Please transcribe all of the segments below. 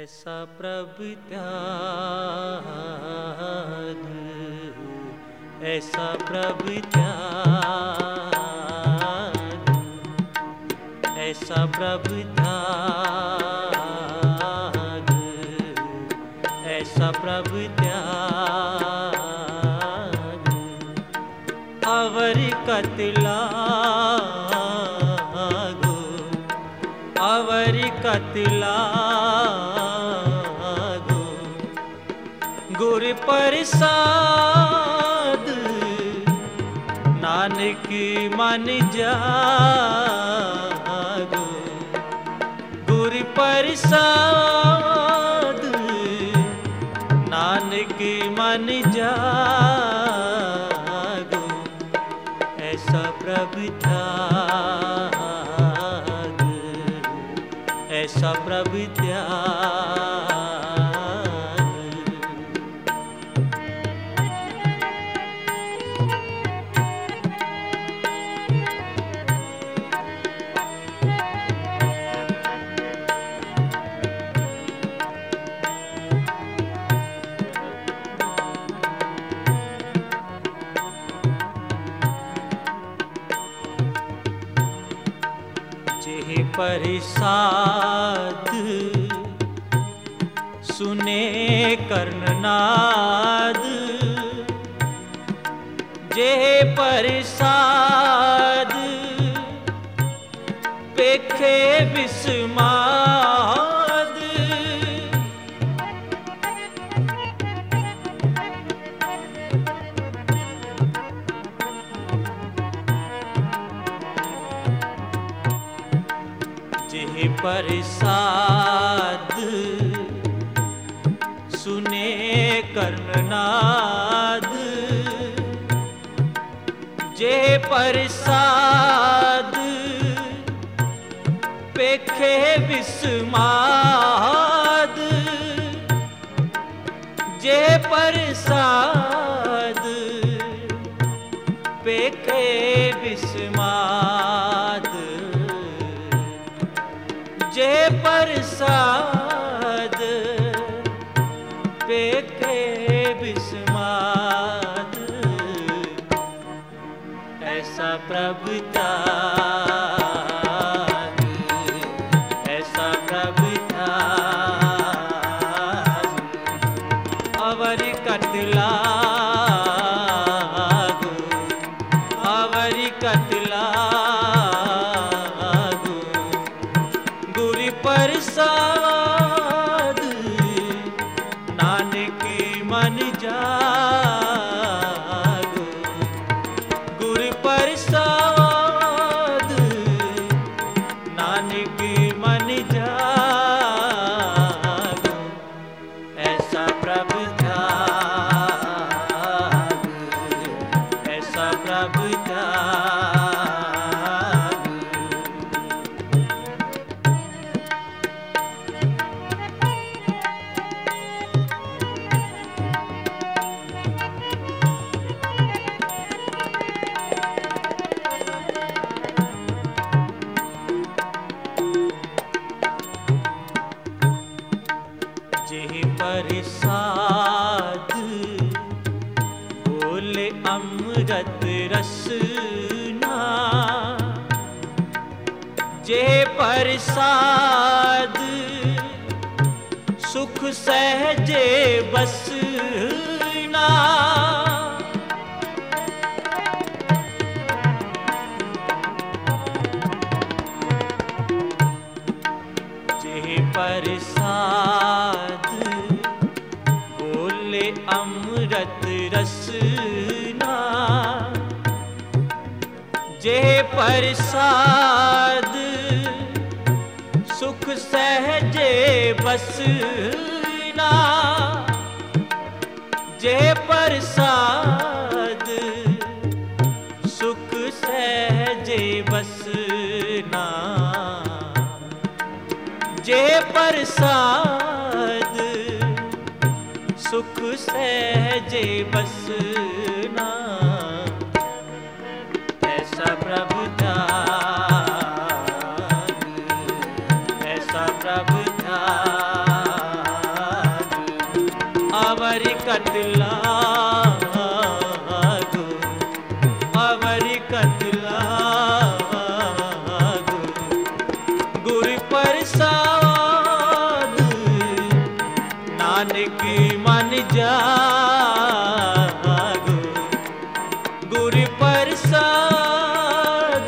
ऐसा प्रभु त्याग, ऐसा प्रभु त्याग, ऐसा प्रभु त्याग, ऐसा प्रभु त्याग, अवर कतलागो, अवर कतलागो, गुर प्रसाद नानक मन जागो, गुर प्रसाद नानक मन जागो, ऐसा प्रभु त्याग, ऐसा प्रभु त्याग। जेह परिसाद सुने कर्णनाद, जेह परिसाद पेखे विस्माद, जेह परिसाद सुने कर्णनाद, जेह परिसाद पेखे विस्माद, जेह परिसाद पेखे विस्माद, जेह प्रसाद पेखे विस्माद, ऐसा प्रभु त्याग, ऐसा प्रभु त्याग, अवर कतलागो, अवर कतलागो, गुर प्रसाद नानक मन जागो, गुर प्रसाद नानक मन जागो, ऐसा प्रभु त्याग, ऐसा प्रभु त्याग। जेह परिसाद बोले अमृत रसना, जेह परिसाद सुख सहजे बसना, जेह परिसाद बोले अमृत रसना, जेह परिसाद सुख सहजे बसना, जेह प्रसाद सुख सहजे बसना, जेह प्रसाद सुख सहजे बसना, ऐसा प्रभु त्याग, ऐसा प्रभु त्याग। कत लागो, अवरी कत लागो, गुर प्रसाद नानक मन जागो, गुर प्रसाद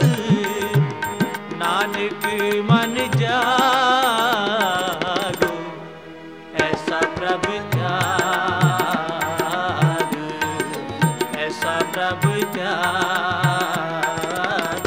नानक मन जागो, ऐसा प्रभु त्याग, ऐसा प्रभु त्याग।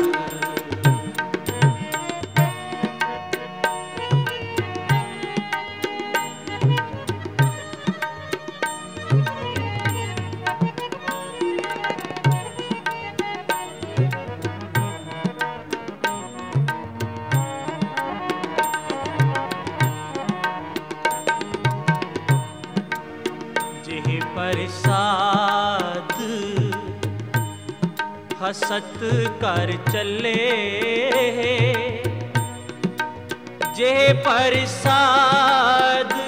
जेहि प्रसाद हसत कर चले, जेहि प्रसाद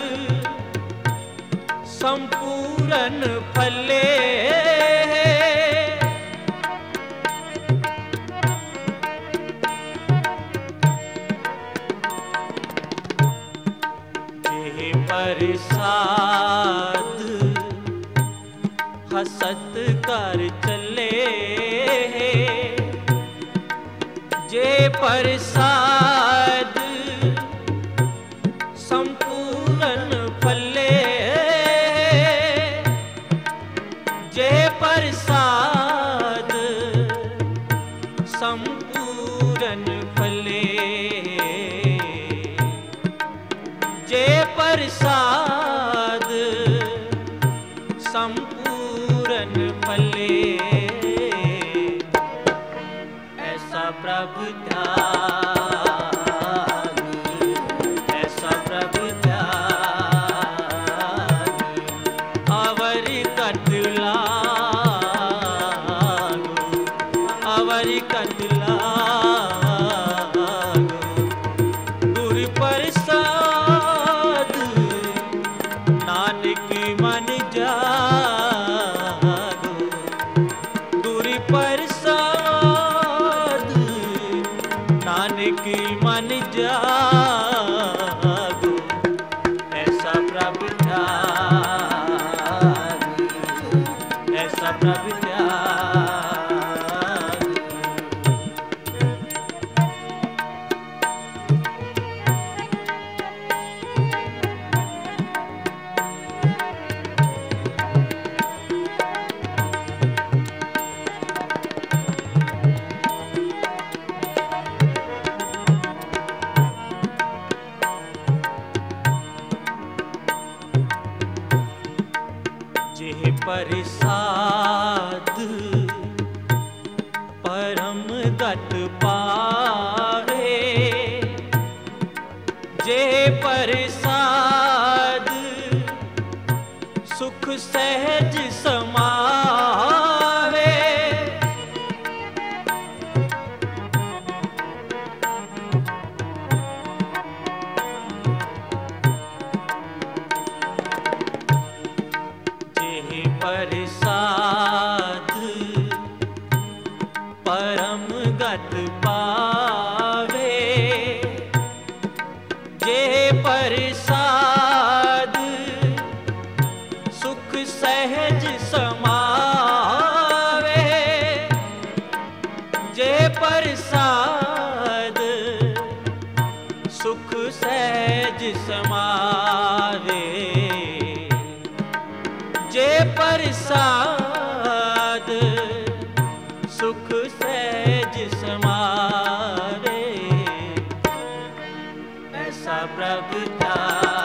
संपूर्ण फले, जेहि प्रसाद हसत कर चले, जे प्रसाद संपूर्ण फले, जे प्रसाद संपूर्ण फले, जे प्रसाद संपूर्ण फले, ऐसा प्रभु त्याग, ऐसा प्रभु त्याग, अवरी कत लागो, अवरी कत लागो, गुर प्रसाद नानक मन जागो, गुर प्रसाद नानक मन जागो, ऐसा प्रभु त्याग, ऐसा प्रभु त्याग। जेहि प्रसाद परम गत पावे, जेहि प्रसाद सुख सहज समावे, जेहि प्रसाद परम गत पावे, जेहि प्रसाद सुख सहज समावे, जे प्रसाद सुख सहज समावे, जे प्रसाद सुख सहज समावे, ऐसा प्रभु त्याग,